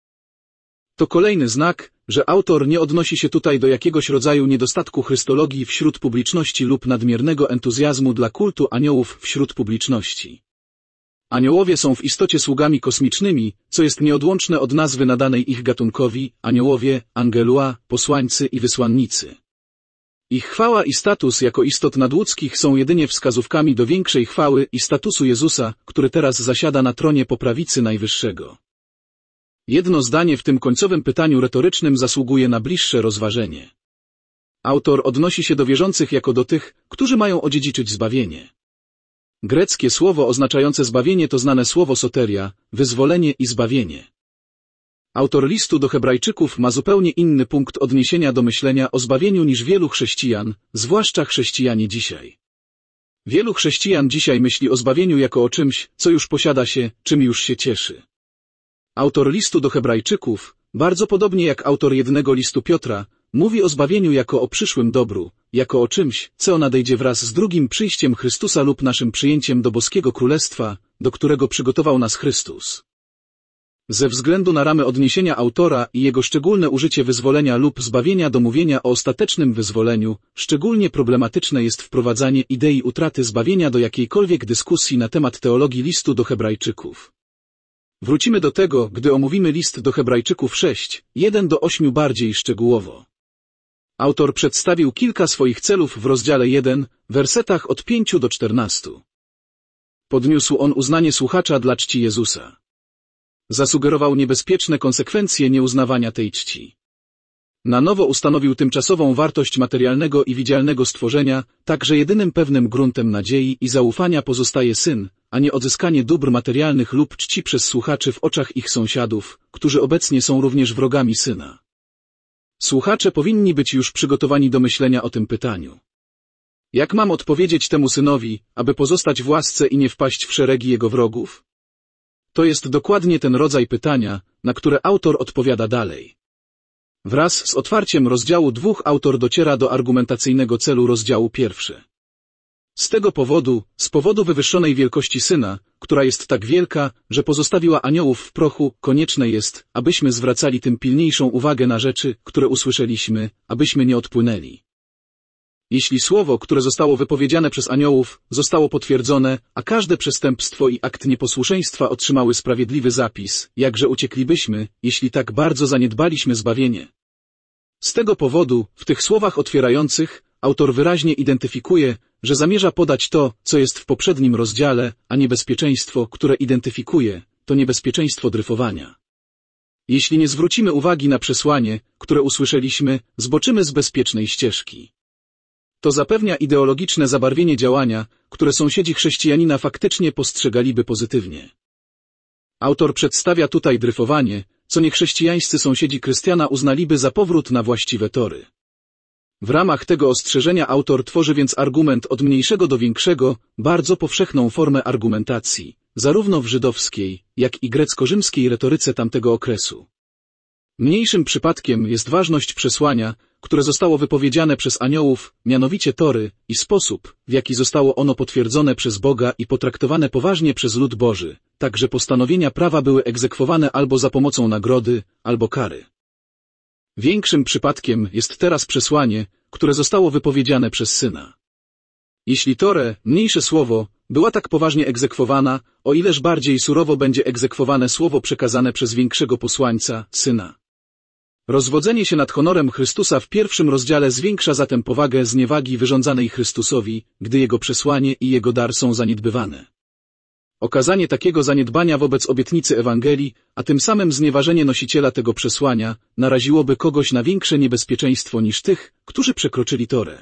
To kolejny znak, że autor nie odnosi się tutaj do jakiegoś rodzaju niedostatku chrystologii wśród publiczności lub nadmiernego entuzjazmu dla kultu aniołów wśród publiczności. Aniołowie są w istocie sługami kosmicznymi, co jest nieodłączne od nazwy nadanej ich gatunkowi, aniołowie, angelua, posłańcy i wysłannicy. Ich chwała i status jako istot nadludzkich są jedynie wskazówkami do większej chwały i statusu Jezusa, który teraz zasiada na tronie po prawicy Najwyższego. Jedno zdanie w tym końcowym pytaniu retorycznym zasługuje na bliższe rozważenie. Autor odnosi się do wierzących jako do tych, którzy mają odziedziczyć zbawienie. Greckie słowo oznaczające zbawienie to znane słowo soteria, wyzwolenie i zbawienie. Autor listu do Hebrajczyków ma zupełnie inny punkt odniesienia do myślenia o zbawieniu niż wielu chrześcijan, zwłaszcza chrześcijanie dzisiaj. Wielu chrześcijan dzisiaj myśli o zbawieniu jako o czymś, co już posiada się, czym już się cieszy. Autor listu do Hebrajczyków, bardzo podobnie jak autor jednego listu Piotra, mówi o zbawieniu jako o przyszłym dobru, jako o czymś, co nadejdzie wraz z drugim przyjściem Chrystusa lub naszym przyjęciem do boskiego królestwa, do którego przygotował nas Chrystus. Ze względu na ramy odniesienia autora i jego szczególne użycie wyzwolenia lub zbawienia do mówienia o ostatecznym wyzwoleniu, szczególnie problematyczne jest wprowadzanie idei utraty zbawienia do jakiejkolwiek dyskusji na temat teologii listu do Hebrajczyków. Wrócimy do tego, gdy omówimy list do Hebrajczyków 6, 1-8 bardziej szczegółowo. Autor przedstawił kilka swoich celów w rozdziale 1, wersetach od 5 do 14. Podniósł on uznanie słuchacza dla czci Jezusa. Zasugerował niebezpieczne konsekwencje nieuznawania tej czci. Na nowo ustanowił tymczasową wartość materialnego i widzialnego stworzenia, tak że jedynym pewnym gruntem nadziei i zaufania pozostaje Syn, a nie odzyskanie dóbr materialnych lub czci przez słuchaczy w oczach ich sąsiadów, którzy obecnie są również wrogami Syna. Słuchacze powinni być już przygotowani do myślenia o tym pytaniu. Jak mam odpowiedzieć temu synowi, aby pozostać w łasce i nie wpaść w szeregi jego wrogów? To jest dokładnie ten rodzaj pytania, na które autor odpowiada dalej. Wraz z otwarciem rozdziału 2 autor dociera do argumentacyjnego celu rozdziału 1. Z powodu wywyższonej wielkości Syna, która jest tak wielka, że pozostawiła aniołów w prochu, konieczne jest, abyśmy zwracali tym pilniejszą uwagę na rzeczy, które usłyszeliśmy, abyśmy nie odpłynęli. Jeśli słowo, które zostało wypowiedziane przez aniołów, zostało potwierdzone, a każde przestępstwo i akt nieposłuszeństwa otrzymały sprawiedliwy zapis, jakże ucieklibyśmy, jeśli tak bardzo zaniedbaliśmy zbawienie. Z tego powodu, w tych słowach otwierających, autor wyraźnie identyfikuje, że zamierza podać to, co jest w poprzednim rozdziale, a niebezpieczeństwo, które identyfikuje, to niebezpieczeństwo dryfowania. Jeśli nie zwrócimy uwagi na przesłanie, które usłyszeliśmy, zboczymy z bezpiecznej ścieżki. To zapewnia ideologiczne zabarwienie działania, które sąsiedzi chrześcijanina faktycznie postrzegaliby pozytywnie. Autor przedstawia tutaj dryfowanie, co niechrześcijańscy sąsiedzi Chrystiana uznaliby za powrót na właściwe tory. W ramach tego ostrzeżenia autor tworzy więc argument od mniejszego do większego, bardzo powszechną formę argumentacji, zarówno w żydowskiej, jak i grecko-rzymskiej retoryce tamtego okresu. Mniejszym przypadkiem jest ważność przesłania, które zostało wypowiedziane przez aniołów, mianowicie tory, i sposób, w jaki zostało ono potwierdzone przez Boga i potraktowane poważnie przez lud Boży, tak że postanowienia prawa były egzekwowane albo za pomocą nagrody, albo kary. Większym przypadkiem jest teraz przesłanie, które zostało wypowiedziane przez Syna. Jeśli Torę, mniejsze słowo, była tak poważnie egzekwowana, o ileż bardziej surowo będzie egzekwowane słowo przekazane przez większego posłańca, Syna. Rozwodzenie się nad honorem Chrystusa w 1 rozdziale zwiększa zatem powagę zniewagi wyrządzanej Chrystusowi, gdy Jego przesłanie i Jego dar są zaniedbywane. Okazanie takiego zaniedbania wobec obietnicy Ewangelii, a tym samym znieważenie nosiciela tego przesłania, naraziłoby kogoś na większe niebezpieczeństwo niż tych, którzy przekroczyli Torę.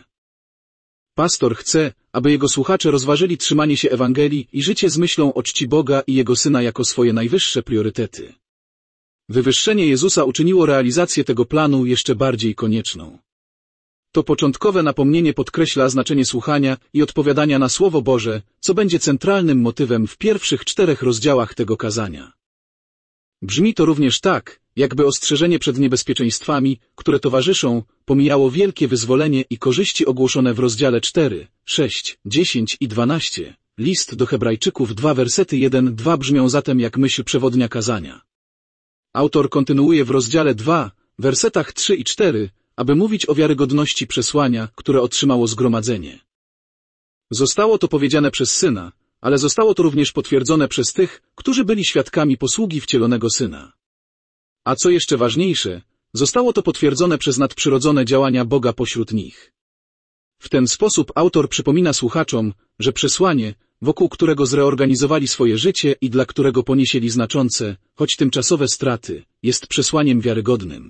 Pastor chce, aby jego słuchacze rozważyli trzymanie się Ewangelii i życie z myślą o czci Boga i Jego Syna jako swoje najwyższe priorytety. Wywyższenie Jezusa uczyniło realizację tego planu jeszcze bardziej konieczną. To początkowe napomnienie podkreśla znaczenie słuchania i odpowiadania na Słowo Boże, co będzie centralnym motywem w pierwszych 4 rozdziałach tego kazania. Brzmi to również tak, jakby ostrzeżenie przed niebezpieczeństwami, które towarzyszą, pomijało wielkie wyzwolenie i korzyści ogłoszone w rozdziale 4, 6, 10 i 12. List do Hebrajczyków 2 wersety 1-2 brzmią zatem jak myśl przewodnia kazania. Autor kontynuuje w rozdziale 2, wersetach 3 i 4, aby mówić o wiarygodności przesłania, które otrzymało zgromadzenie. Zostało to powiedziane przez Syna, ale zostało to również potwierdzone przez tych, którzy byli świadkami posługi wcielonego Syna. A co jeszcze ważniejsze, zostało to potwierdzone przez nadprzyrodzone działania Boga pośród nich. W ten sposób autor przypomina słuchaczom, że przesłanie, wokół którego zreorganizowali swoje życie i dla którego ponieśli znaczące, choć tymczasowe straty, jest przesłaniem wiarygodnym.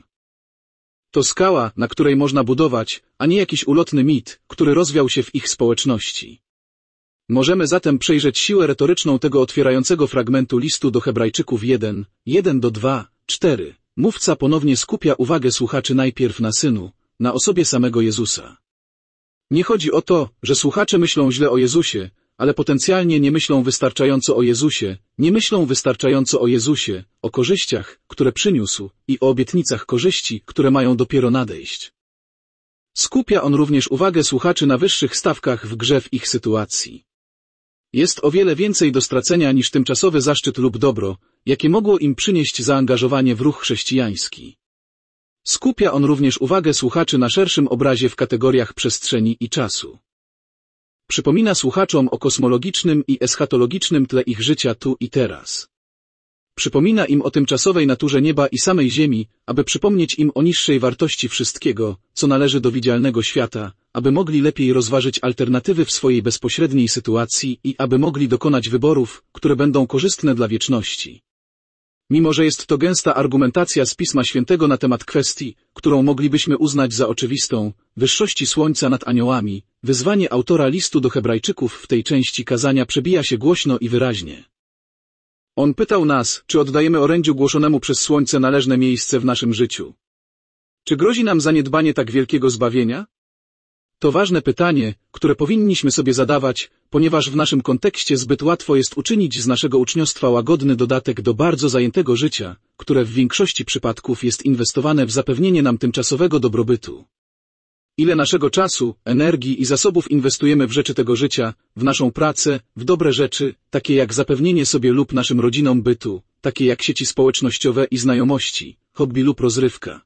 To skała, na której można budować, a nie jakiś ulotny mit, który rozwiał się w ich społeczności. Możemy zatem przejrzeć siłę retoryczną tego otwierającego fragmentu listu do Hebrajczyków 1, 1-2, 4. Mówca ponownie skupia uwagę słuchaczy najpierw na Synu, na osobie samego Jezusa. Nie chodzi o to, że słuchacze myślą źle o Jezusie, ale potencjalnie nie myślą wystarczająco o Jezusie, nie myślą wystarczająco o Jezusie, o korzyściach, które przyniósł i o obietnicach korzyści, które mają dopiero nadejść. Skupia on również uwagę słuchaczy na wyższych stawkach w grze w ich sytuacji. Jest o wiele więcej do stracenia niż tymczasowy zaszczyt lub dobro, jakie mogło im przynieść zaangażowanie w ruch chrześcijański. Skupia on również uwagę słuchaczy na szerszym obrazie w kategoriach przestrzeni i czasu. Przypomina słuchaczom o kosmologicznym i eschatologicznym tle ich życia tu i teraz. Przypomina im o tymczasowej naturze nieba i samej ziemi, aby przypomnieć im o niższej wartości wszystkiego, co należy do widzialnego świata, aby mogli lepiej rozważyć alternatywy w swojej bezpośredniej sytuacji i aby mogli dokonać wyborów, które będą korzystne dla wieczności. Mimo że jest to gęsta argumentacja z Pisma Świętego na temat kwestii, którą moglibyśmy uznać za oczywistą, wyższości Słońca nad aniołami, wyzwanie autora listu do Hebrajczyków w tej części kazania przebija się głośno i wyraźnie. On pytał nas, czy oddajemy orędziu głoszonemu przez Słońce należne miejsce w naszym życiu. Czy grozi nam zaniedbanie tak wielkiego zbawienia? To ważne pytanie, które powinniśmy sobie zadawać, ponieważ w naszym kontekście zbyt łatwo jest uczynić z naszego uczniostwa łagodny dodatek do bardzo zajętego życia, które w większości przypadków jest inwestowane w zapewnienie nam tymczasowego dobrobytu. Ile naszego czasu, energii i zasobów inwestujemy w rzeczy tego życia, w naszą pracę, w dobre rzeczy, takie jak zapewnienie sobie lub naszym rodzinom bytu, takie jak sieci społecznościowe i znajomości, hobby lub rozrywka.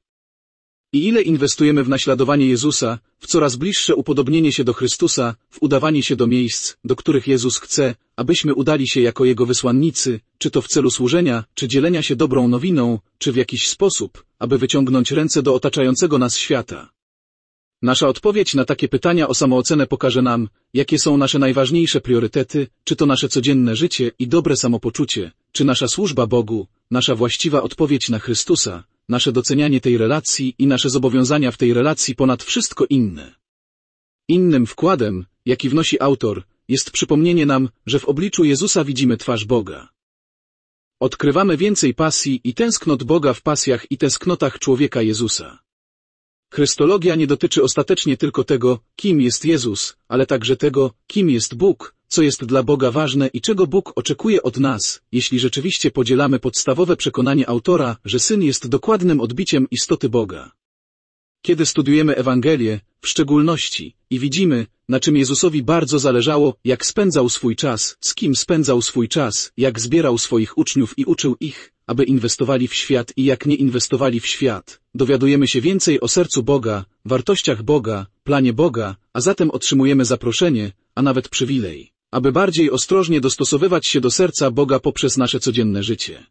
I ile inwestujemy w naśladowanie Jezusa, w coraz bliższe upodobnienie się do Chrystusa, w udawanie się do miejsc, do których Jezus chce, abyśmy udali się jako Jego wysłannicy, czy to w celu służenia, czy dzielenia się dobrą nowiną, czy w jakiś sposób, aby wyciągnąć ręce do otaczającego nas świata. Nasza odpowiedź na takie pytania o samoocenę pokaże nam, jakie są nasze najważniejsze priorytety, czy to nasze codzienne życie i dobre samopoczucie, czy nasza służba Bogu, nasza właściwa odpowiedź na Chrystusa, nasze docenianie tej relacji i nasze zobowiązania w tej relacji ponad wszystko inne. Innym wkładem, jaki wnosi autor, jest przypomnienie nam, że w obliczu Jezusa widzimy twarz Boga. Odkrywamy więcej pasji i tęsknot Boga w pasjach i tęsknotach człowieka Jezusa. Chrystologia nie dotyczy ostatecznie tylko tego, kim jest Jezus, ale także tego, kim jest Bóg, co jest dla Boga ważne i czego Bóg oczekuje od nas, jeśli rzeczywiście podzielamy podstawowe przekonanie autora, że Syn jest dokładnym odbiciem istoty Boga. Kiedy studiujemy Ewangelię, w szczególności, i widzimy, na czym Jezusowi bardzo zależało, jak spędzał swój czas, z kim spędzał swój czas, jak zbierał swoich uczniów i uczył ich, aby inwestowali w świat i jak nie inwestowali w świat, dowiadujemy się więcej o sercu Boga, wartościach Boga, planie Boga, a zatem otrzymujemy zaproszenie, a nawet przywilej, aby bardziej ostrożnie dostosowywać się do serca Boga poprzez nasze codzienne życie.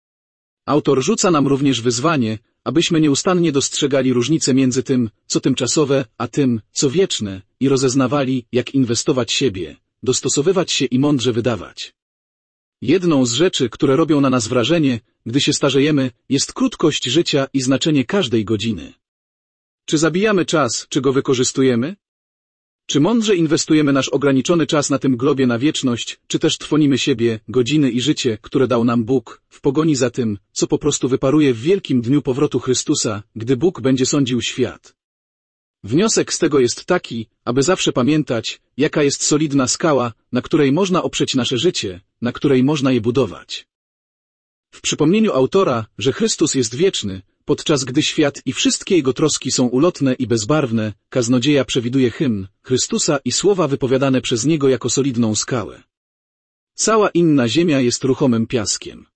Autor rzuca nam również wyzwanie, abyśmy nieustannie dostrzegali różnicę między tym, co tymczasowe, a tym, co wieczne, i rozeznawali, jak inwestować siebie, dostosowywać się i mądrze wydawać. Jedną z rzeczy, które robią na nas wrażenie, gdy się starzejemy, jest krótkość życia i znaczenie każdej godziny. Czy zabijamy czas, czy go wykorzystujemy? Czy mądrze inwestujemy nasz ograniczony czas na tym globie na wieczność, czy też trwonimy siebie, godziny i życie, które dał nam Bóg, w pogoni za tym, co po prostu wyparuje w wielkim dniu powrotu Chrystusa, gdy Bóg będzie sądził świat? Wniosek z tego jest taki, aby zawsze pamiętać, jaka jest solidna skała, na której można oprzeć nasze życie, na której można je budować. W przypomnieniu autora, że Chrystus jest wieczny, podczas gdy świat i wszystkie jego troski są ulotne i bezbarwne, kaznodzieja przewiduje hymn Chrystusa i słowa wypowiadane przez niego jako solidną skałę. Cała inna ziemia jest ruchomym piaskiem.